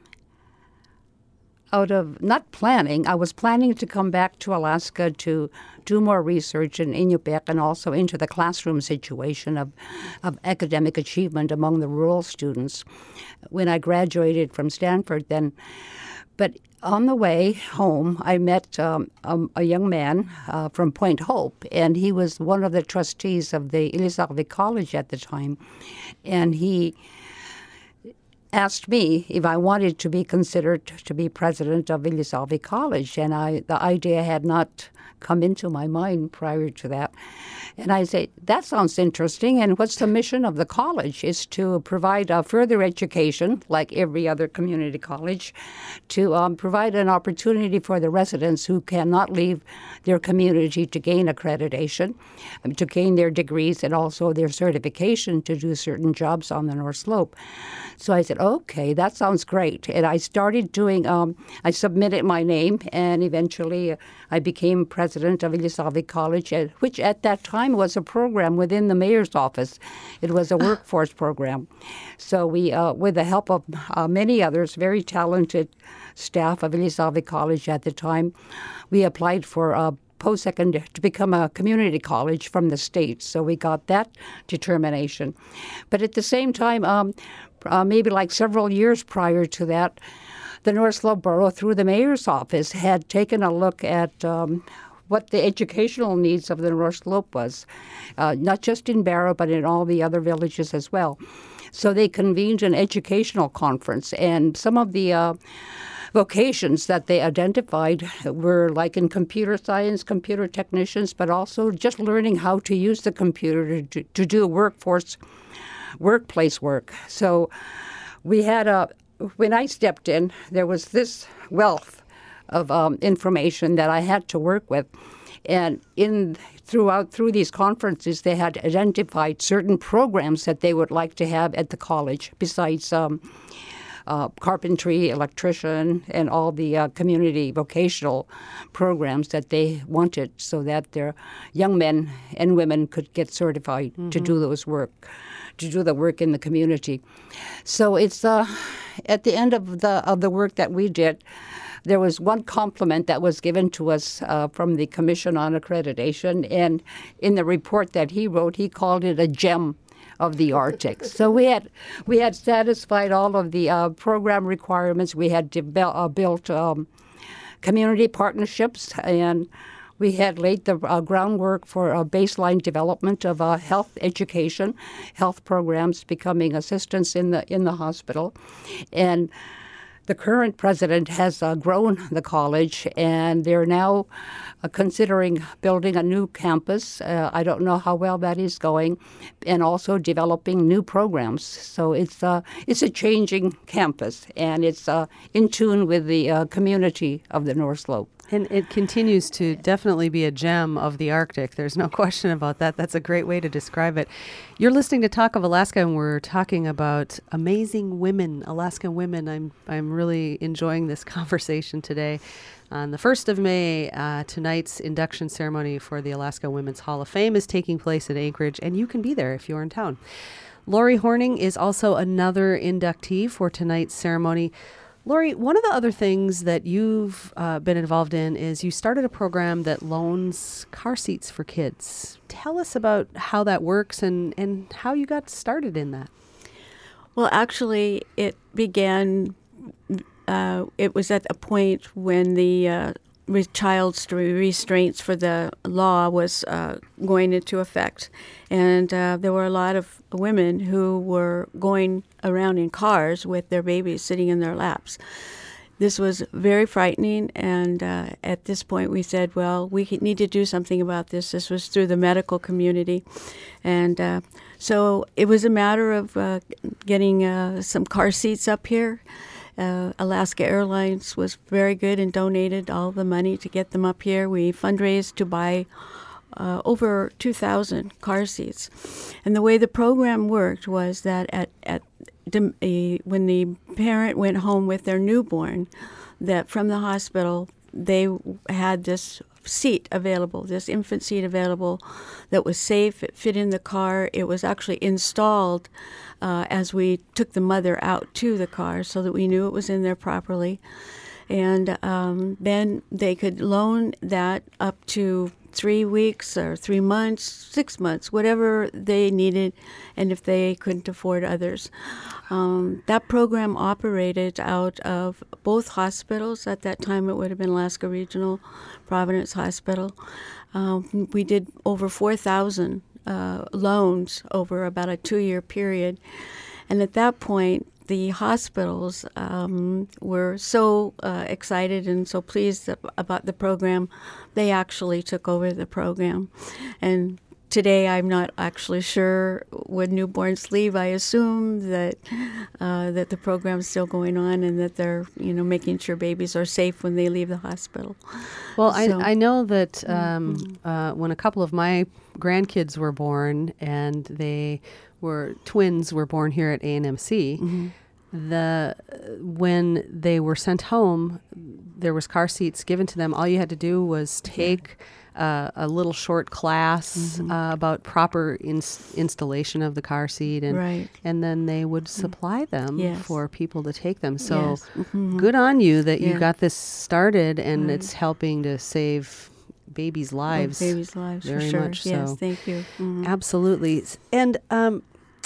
Speaker 5: out of not planning. I was planning to come back to Alaska to do more research in Iñupiaq and also into the classroom situation of, of academic achievement among the rural students when I graduated from Stanford then. But on the way home, I met um, um, a young man uh, from Point Hope, and he was one of the trustees of the Ilisagvik College at the time. And he asked me if I wanted to be considered to be president of Ilisagvik College, and I the idea had not come into my mind prior to that. And I say, that sounds interesting, and what's the mission of the college is to provide uh, further education, like every other community college, to um, provide an opportunity for the residents who cannot leave their community to gain accreditation, um, to gain their degrees and also their certification to do certain jobs on the North Slope. So I said, okay, that sounds great. And I started doing, um, I submitted my name, and eventually I became president of Ilisagvik College, which at that time was a program within the mayor's office. It was a workforce program. So we, uh, with the help of uh, many others, very talented staff of Ilisagvik College at the time, we applied for a post-secondary to become a community college from the state. So we got that determination. But at the same time, um, uh, maybe like several years prior to that, the North Slope Borough, through the mayor's office, had taken a look at um, what the educational needs of the North Slope was, uh, not just in Barrow, but in all the other villages as well. So they convened an educational conference, and some of the uh, vocations that they identified were like in computer science, computer technicians, but also just learning how to use the computer to, to do workforce, workplace work. So we had a, when I stepped in, there was this wealth of um, information that I had to work with. And in throughout through these conferences, they had identified certain programs that they would like to have at the college, besides um, uh, carpentry, electrician, and all the uh, community vocational programs that they wanted, so that their young men and women could get certified mm-hmm. to do those work, to do the work in the community. So it's uh, at the end of the of the work that we did, there was one compliment that was given to us uh, from the Commission on Accreditation, and in the report that he wrote, he called it a gem of the Arctic. So we had we had satisfied all of the uh, program requirements. We had de- uh, built um, community partnerships, and we had laid the uh, groundwork for a baseline development of uh, health education, health programs, becoming assistants in the in the hospital, and the current president has uh, grown the college, and they're now uh, considering building a new campus. Uh, I don't know how well that is going, and also developing new programs. So it's uh, it's a changing campus, and it's uh, in tune with the uh, community of the North Slope.
Speaker 1: And it continues to definitely be a gem of the Arctic. There's no question about that. That's a great way to describe it. You're listening to Talk of Alaska, and we're talking about amazing women, Alaska women. I'm I'm really enjoying this conversation today. On the first of May, uh, tonight's induction ceremony for the Alaska Women's Hall of Fame is taking place in Anchorage, and you can be there if you're in town. Lori Horning is also another inductee for tonight's ceremony. Lori, one of the other things that you've uh, been involved in is you started a program that loans car seats for kids. Tell us about how that works and, and how you got started in that.
Speaker 4: Well, actually, it began, uh, it was at a point when the uh, re- child restraints for the law was uh, going into effect. And uh, there were a lot of women who were going around in cars with their babies sitting in their laps. This was very frightening, and uh, at this point we said, well, we need to do something about this. This was through the medical community. And uh, so it was a matter of uh, getting uh, some car seats up here. Uh, Alaska Airlines was very good and donated all the money to get them up here. We fundraised to buy Uh, over two thousand car seats. And the way the program worked was that at, at a, when the parent went home with their newborn, that from the hospital, they had this seat available, this infant seat available that was safe. It fit in the car. It was actually installed uh, as we took the mother out to the car so that we knew it was in there properly. And um, then they could loan that up to three weeks or three months, six months, whatever they needed, and if they couldn't afford others. Um, that program operated out of both hospitals. At that time, it would have been Alaska Regional, Providence Hospital. Um, we did over four thousand uh, loans over about a two-year period. And at that point, the hospitals um, were so uh, excited and so pleased about the program, they actually took over the program. And today, I'm not actually sure when newborns leave. I assume that uh, that the program's still going on and that they're, you know, making sure babies are safe when they leave the hospital.
Speaker 1: Well,
Speaker 4: so,
Speaker 1: I I know that um,
Speaker 4: mm-hmm.
Speaker 1: uh, when a couple of my grandkids were born, and they were twins, were born here at A N M C. Mm-hmm. The when they were sent home, there was car seats given to them. All you had to do was take uh, a little short class mm-hmm. uh, about proper ins- installation of the car seat, and
Speaker 4: right.
Speaker 1: and then they would supply them
Speaker 4: yes.
Speaker 1: for people to take them. So
Speaker 4: yes. mm-hmm.
Speaker 1: good on you that
Speaker 4: yeah.
Speaker 1: you got this started, and
Speaker 4: right.
Speaker 1: it's helping to save babies' lives.
Speaker 4: Oh, babies' lives,
Speaker 1: very
Speaker 4: for sure.
Speaker 1: much
Speaker 4: yes,
Speaker 1: so.
Speaker 4: thank you. Mm-hmm.
Speaker 1: Absolutely. And um,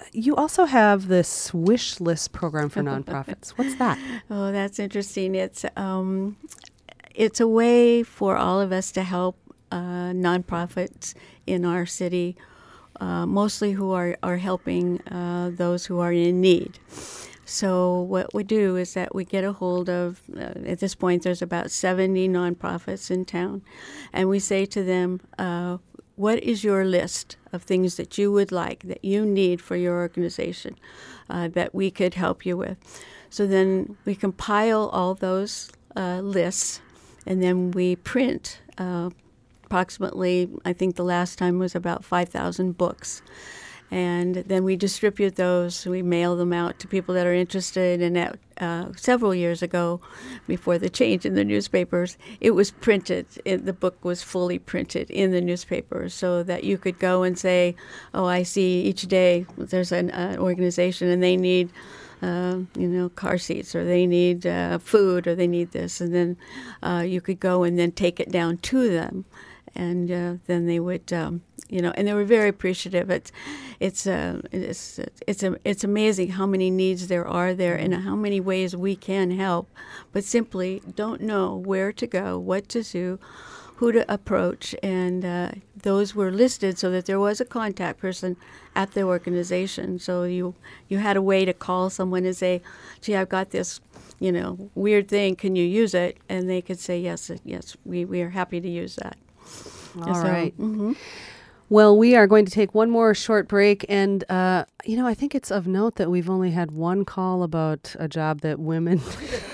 Speaker 1: you also have this wish list program for nonprofits. What's that?
Speaker 4: Oh, that's interesting. It's um, it's a way for all of us to help uh, nonprofits in our city, uh, mostly who are, are helping uh, those who are in need. So what we do is that we get a hold of, uh, at this point there's about seventy nonprofits in town, and we say to them, uh, what is your list of things that you would like, that you need for your organization, uh, that we could help you with? So then we compile all those uh, lists, and then we print uh, approximately, I think the last time was about five thousand books. And then we distribute those. We mail them out to people that are interested. And at, uh, several years ago, before the change in the newspapers, it was printed. It, the book was fully printed in the newspaper so that you could go and say, oh, I see each day there's an uh, organization and they need, uh, you know, car seats, or they need uh, food, or they need this. And then uh, you could go and then take it down to them. And uh, then they would, um, you know, and they were very appreciative. It's, it's, uh, it's, it's, a, it's amazing how many needs there are there and how many ways we can help, but simply don't know where to go, what to do, who to approach. And uh, those were listed so that there was a contact person at the organization. So you, you had a way to call someone and say, gee, I've got this, you know, weird thing. Can you use it? And they could say, yes, yes, we, we are happy to use that.
Speaker 1: All
Speaker 4: so,
Speaker 1: right.
Speaker 4: Mm-hmm.
Speaker 1: Well, we are going to take one more short break. And, uh, you know, I think it's of note that we've only had one call about a job that women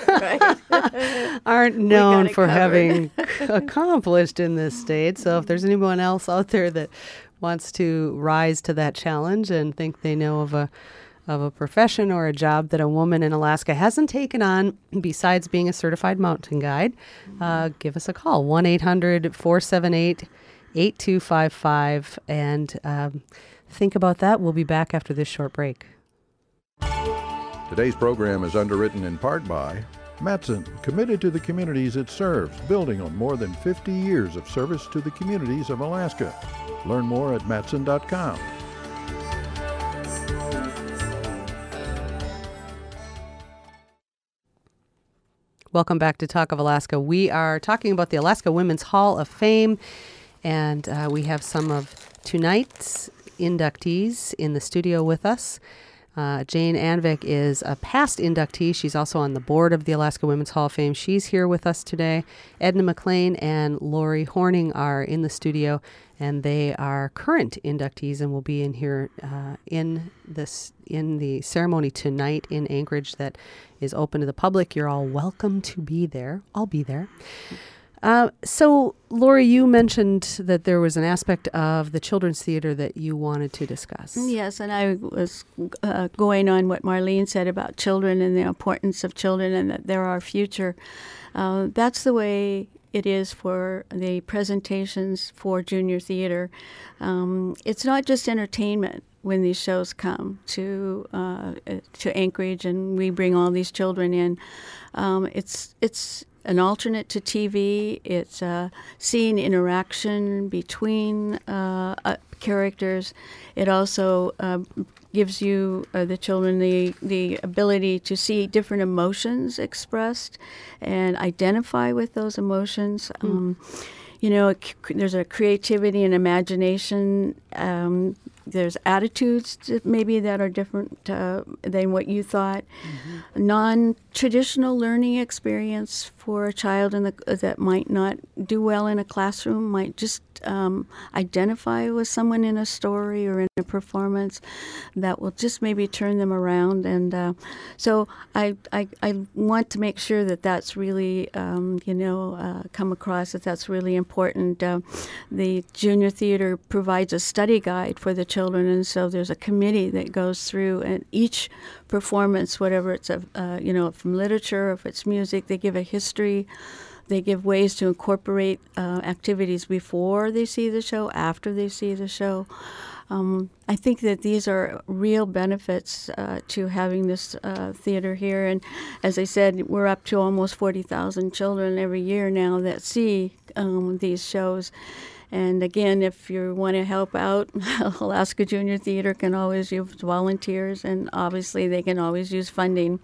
Speaker 1: aren't known for having accomplished in this state. So if there's anyone else out there that wants to rise to that challenge and think they know of a of a profession or a job that a woman in Alaska hasn't taken on besides being a certified mountain guide, uh, give us a call, one eight hundred four seven eight eight two five five, and um, think about that. We'll be back after this short break.
Speaker 2: Today's program is underwritten in part by Matson, committed to the communities it serves, building on more than fifty years of service to the communities of Alaska. Learn more at matson dot com.
Speaker 1: Welcome back to Talk of Alaska. We are talking about the Alaska Women's Hall of Fame, and uh, we have some of tonight's inductees in the studio with us. Uh, Jane Anvik is a past inductee. She's also on the board of the Alaska Women's Hall of Fame. She's here with us today. Edna McLean and Lori Horning are in the studio, and they are current inductees and will be in here uh, in this in the ceremony tonight in Anchorage that is open to the public. You're all welcome to be there. I'll be there. Uh, so, Lori, you mentioned that there was an aspect of the Children's Theater that you wanted to discuss.
Speaker 4: Yes, and I was uh, going on what Marlene said about children and the importance of children and that they're our future. Uh, that's the way it is for the presentations for junior theater. Um, it's not just entertainment when these shows come to uh, to Anchorage and we bring all these children in. Um, it's it's an alternate to T V. It's uh, seeing interaction between uh, uh, characters. It also uh, gives you, uh, the children, the, the ability to see different emotions expressed and identify with those emotions. Mm. Um, you know, c- there's a creativity and imagination. Um, there's attitudes that maybe that are different uh, than what you thought. Mm-hmm. Non-traditional learning experience for a child in the, that might not do well in a classroom, might just um, identify with someone in a story or in a performance that will just maybe turn them around. And uh, so I, I I want to make sure that that's really, um, you know, uh, come across, that that's really important. Uh, the junior theater provides a study guide for the children, and so there's a committee that goes through, and each performance, whatever it's, a, uh, you know, from literature, if it's music, they give a history. They give ways to incorporate uh, activities before they see the show, after they see the show. Um, I think that these are real benefits uh, to having this uh, theater here. And as I said, we're up to almost forty thousand children every year now that see um, these shows. And again, if you want to help out, Alaska Junior Theater can always use volunteers, and obviously they can always use funding.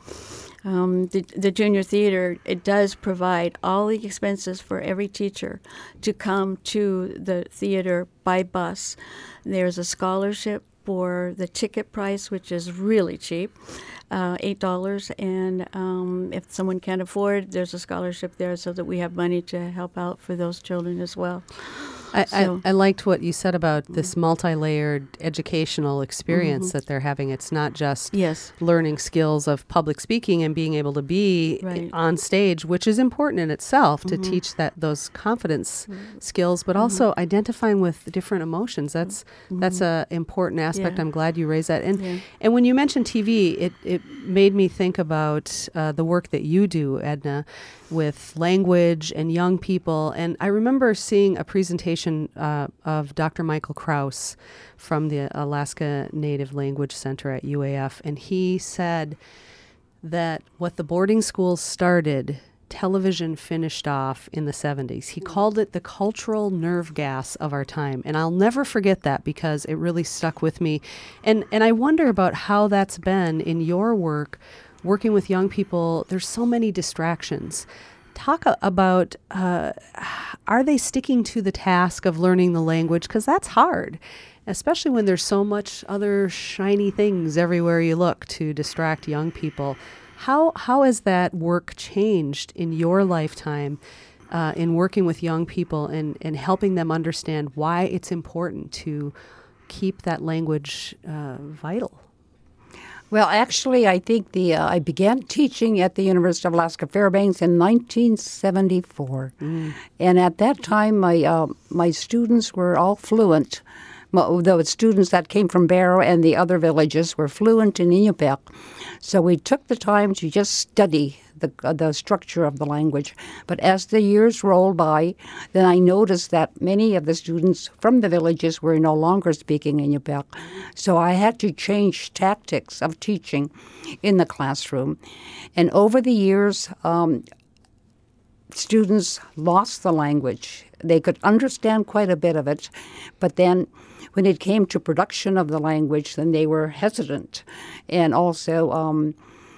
Speaker 4: Um, the, the junior theater, it does provide all the expenses for every teacher to come to the theater by bus. There's a scholarship for the ticket price, which is really cheap, uh, eight dollars. And um, if someone can't afford, there's a scholarship there so that we have money to help out for those children as well.
Speaker 1: I,
Speaker 4: So-
Speaker 1: I, I liked what you said about this multi-layered educational experience that they're having. It's not just
Speaker 4: Yes.
Speaker 1: learning skills of public speaking and being able to be
Speaker 4: Right.
Speaker 1: on stage, which is important in itself to teach that those confidence skills, but also identifying with different emotions. That's that's a important aspect.
Speaker 4: Yeah.
Speaker 1: I'm glad you raised that. And
Speaker 4: Yeah.
Speaker 1: and when you mentioned T V, it it made me think about uh, the work that you do, Edna, with language and young people. And I remember seeing a presentation uh, of Doctor Michael Krause from the Alaska Native Language Center at U A F. And he said that what the boarding schools started, television finished off in the seventies. He called it the cultural nerve gas of our time. And I'll never forget that because it really stuck with me. And and I wonder about how that's been in your work, working with young people. There's so many distractions. Talk a- about, uh, are they sticking to the task of learning the language? Because that's hard, especially when there's so much other shiny things everywhere you look to distract young people. How how has that work changed in your lifetime uh, in working with young people and, and helping them understand why it's important to keep that language uh, vital?
Speaker 5: Well, actually, I think the uh, I began teaching at the University of Alaska Fairbanks in nineteen seventy-four, mm. and at that time, my uh, my students were all fluent. The students that came from Barrow and the other villages were fluent in Iñupiaq, so we took the time to just study the uh, the structure of the language. But as the years rolled by, then I noticed that many of the students from the villages were no longer speaking Iñupiaq. So I had to change tactics of teaching in the classroom. And over the years, um, students lost the language. They could understand quite a bit of it, but then when it came to production of the language, then they were hesitant and also um,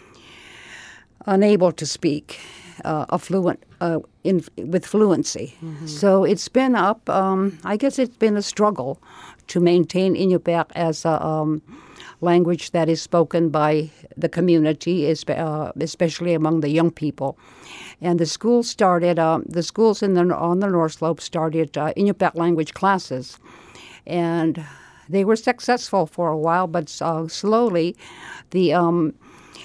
Speaker 5: unable to speak uh, a fluent uh, in with fluency. Mm-hmm. So it's been up. Um, I guess it's been a struggle to maintain Iñupiaq as a um, language that is spoken by the community, uh, especially among the young people. And the schools started. Uh, the schools in the on the North Slope started uh, Iñupiaq language classes. And they were successful for a while, but uh, slowly the um,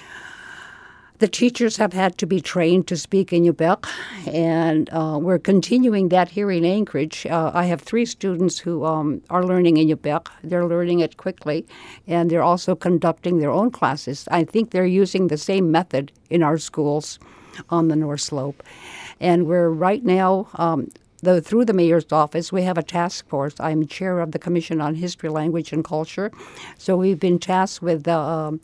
Speaker 5: the teachers have had to be trained to speak Iñupiaq, and uh, we're continuing that here in Anchorage. Uh, I have three students who um, are learning Iñupiaq. They're learning it quickly, and they're also conducting their own classes. I think they're using the same method in our schools on the North Slope. And we're right now... Um, The, through the mayor's office, we have a task force. I'm chair of the Commission on History, Language, and Culture. So we've been tasked with uh, um,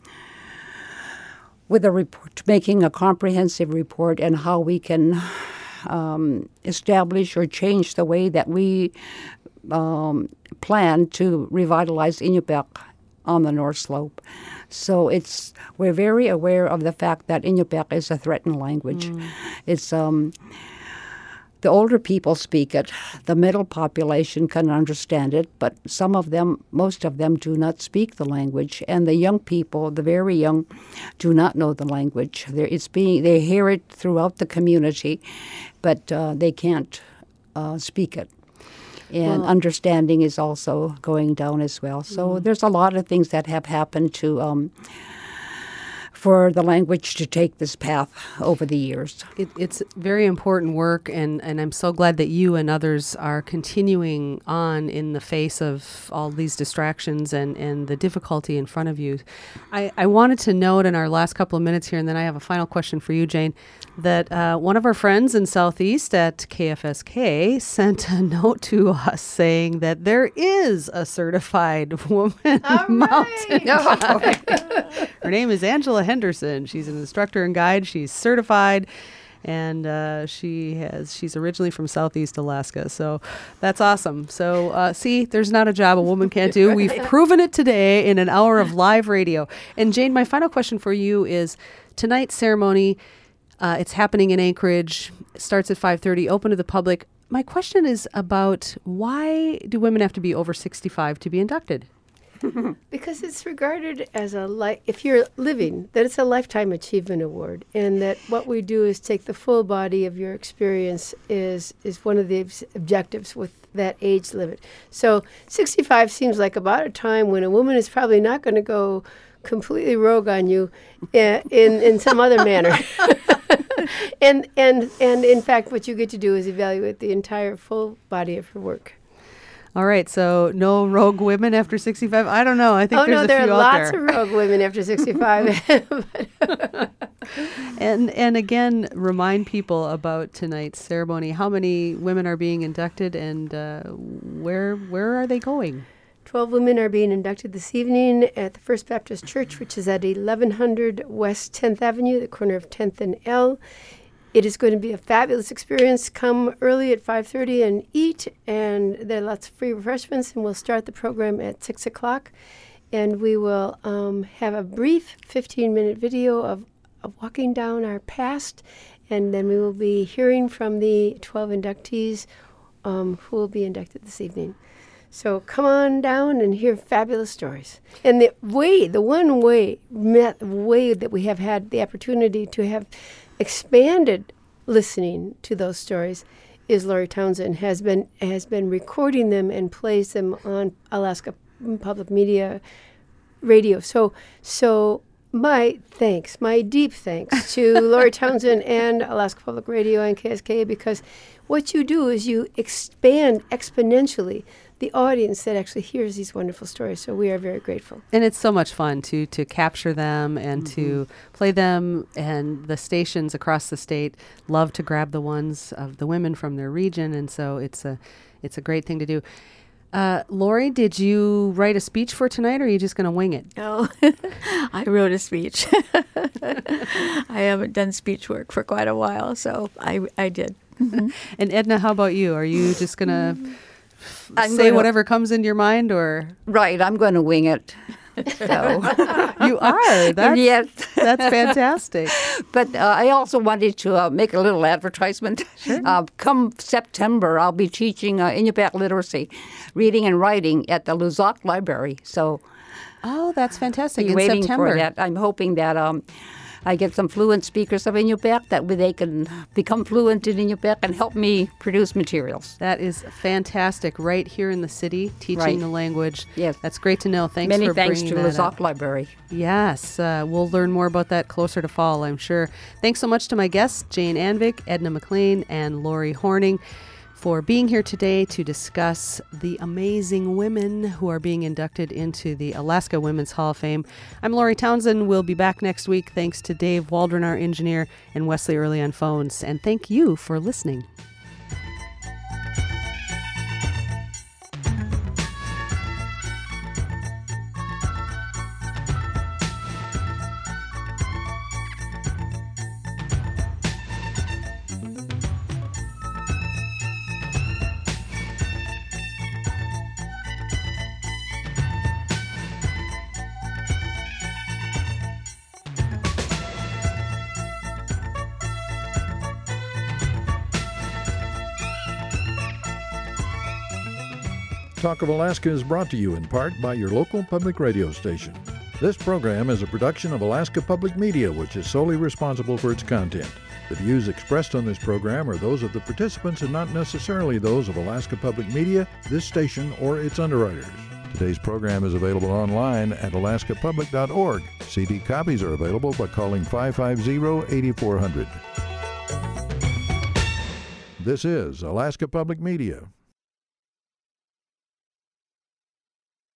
Speaker 5: with a report, making a comprehensive report on how we can um, establish or change the way that we um, plan to revitalize Iñupiaq on the North Slope. So it's we're very aware of the fact that Iñupiaq is a threatened language. Mm. It's um. The older people speak it. The middle population can understand it, but some of them, most of them, do not speak the language. And the young people, the very young, do not know the language. They're, it's being, they hear it throughout the community, but uh, they can't uh, speak it. And well, understanding is also going down as well. So mm-hmm. there's a lot of things that have happened to... Um, for the language to take this path over the years.
Speaker 1: It, it's very important work, and, and I'm so glad that you and others are continuing on in the face of all these distractions and, and the difficulty in front of you. I, I wanted to note in our last couple of minutes here, and then I have a final question for you, Jane, that uh, one of our friends in Southeast at K F S K sent a note to us saying that there is a certified woman mountain guide. Her name is Angela Henderson. She's an instructor and guide. She's certified. and uh, she has she's originally from Southeast Alaska. So that's awesome. So uh, see, there's not a job a woman can't do. We've proven it today in an hour of live radio. And Jane, my final question for you is tonight's ceremony. Uh, it's happening in Anchorage. It starts at five thirty, open to the public. My question is about why do women have to be over sixty-five to be inducted?
Speaker 3: Because it's regarded as a life, if you're living, that it's a lifetime achievement award, and that what we do is take the full body of your experience is is one of the obs- objectives with that age limit. So sixty-five seems like about a time when a woman is probably not going to go completely rogue on you uh, in in some other manner. and and and in fact, what you get to do is evaluate the entire full body of her work.
Speaker 1: All right, so no rogue women after sixty-five? I don't know. I think
Speaker 3: oh,
Speaker 1: there's
Speaker 3: no,
Speaker 1: a
Speaker 3: there
Speaker 1: few
Speaker 3: are
Speaker 1: out
Speaker 3: lots
Speaker 1: there.
Speaker 3: of rogue women after sixty-five.
Speaker 1: and and again, remind people about tonight's ceremony. How many women are being inducted, and uh, where where are they going?
Speaker 3: Twelve women are being inducted this evening at the First Baptist Church, which is at eleven hundred West tenth Avenue, the corner of tenth and L. It is going to be a fabulous experience. Come early at five thirty and eat, and there are lots of free refreshments, and we'll start the program at six o'clock. And we will um, have a brief fifteen-minute video of, of walking down our past, and then we will be hearing from the twelve inductees um, who will be inducted this evening. So come on down and hear fabulous stories. And the way, the one way, met, way that we have had the opportunity to have expanded listening to those stories is Lori Townsend has been has been recording them and plays them on Alaska Public Media Radio. So so my thanks, my deep thanks to Lori Townsend and Alaska Public Radio and K S K A, because what you do is you expand exponentially the audience that actually hears these wonderful stories. So we are very grateful.
Speaker 1: And it's so much fun to to capture them and
Speaker 3: Mm-hmm.
Speaker 1: to play them. And the stations across the state love to grab the ones of the women from their region. And so it's a it's a great thing to do. Uh, Lori, did you write a speech for tonight, or are you just going to wing it?
Speaker 4: Oh, I wrote a speech. I haven't done speech work for quite a while, so I, I did. Mm-hmm.
Speaker 1: And Edna, how about you? Are you just going to
Speaker 5: I'm
Speaker 1: say
Speaker 5: gonna-
Speaker 1: whatever comes into your mind, or
Speaker 5: Right, I'm going to wing it. So,
Speaker 1: you are? That's,
Speaker 5: yes.
Speaker 1: that's fantastic.
Speaker 5: But uh, I also wanted to uh, make a little advertisement. Uh, come September, I'll be teaching uh, Inupiaq literacy, reading and writing at the Luzak Library. So
Speaker 1: Oh, that's fantastic.
Speaker 5: be
Speaker 1: In
Speaker 5: waiting
Speaker 1: September.
Speaker 5: for that. I'm hoping that um, I get some fluent speakers of Inupiaq, that way they can become fluent in Inupiaq and help me produce materials.
Speaker 1: That is fantastic. Right here in the city, teaching
Speaker 5: Right.
Speaker 1: the language.
Speaker 5: Yes.
Speaker 1: That's great to know. Thanks
Speaker 5: Many
Speaker 1: for
Speaker 5: thanks
Speaker 1: bringing
Speaker 5: to
Speaker 1: that
Speaker 5: Luzak
Speaker 1: up.
Speaker 5: Library.
Speaker 1: Yes, uh, we'll learn more about that closer to fall, I'm sure. Thanks so much to my guests, Jane Anvik, Edna McLean, and Lori Horning, for being here today to discuss the amazing women who are being inducted into the Alaska Women's Hall of Fame. I'm Lori Townsend. We'll be back next week. Thanks to Dave Waldron, our engineer, and Wesley Early on phones. And thank you for listening.
Speaker 2: Talk of Alaska is brought to you in part by your local public radio station. This program is a production of Alaska Public Media, which is solely responsible for its content. The views expressed on this program are those of the participants and not necessarily those of Alaska Public Media, this station, or its underwriters. Today's program is available online at alaska public dot org. C D copies are available by calling five five zero, eight four zero zero. This is Alaska Public Media.